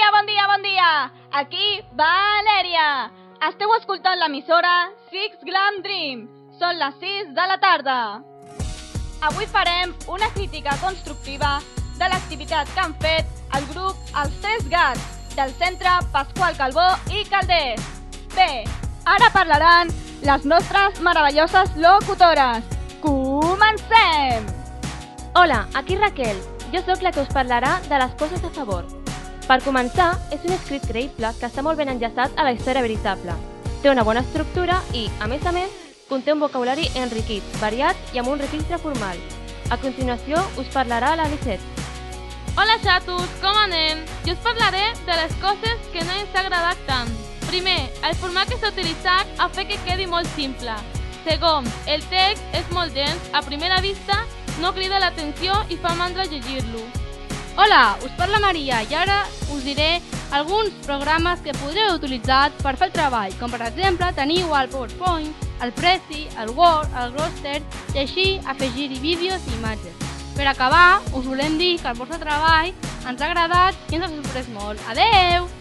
bon dia! Aquí Valèria! Esteu escoltant l'emissora Six Glam Dream. Són les 6 de la tarda. Avui farem una crítica constructiva de l'activitat que han fet el grup Els Tres Gats del Centre Pasqual Calbó i Calders. Bé, ara parlaran les nostres meravelloses locutores. Comencem! Hola, aquí Raquel. Jo sóc la que us parlarà de les coses a favor. Per començar, és un escrit creïble que està molt ben enllaçat a la història veritable. Té una bona estructura i, a més, conté un vocabulari enriquit, variat i amb un registre formal. A continuació, us parlarà la Lisette. Hola xatos, com anem? Jo us parlaré de les coses que no ens ha agradat tant. Primer, el format que s'ha utilitzat ha fet que quedi molt simple. Segon, el text és molt dens, a primera vista no crida l'atenció i fa mandra llegir-lo. Hola, us parla Maria i ara us diré alguns programes que podreu utilitzar per fer el treball, com per exemple teniu el PowerPoint, el Prezi, el Word, el Roster i així afegir-hi vídeos i imatges. Per acabar, us volem dir que el vostre treball ens ha agradat i ens ha sorprès molt. Adeu!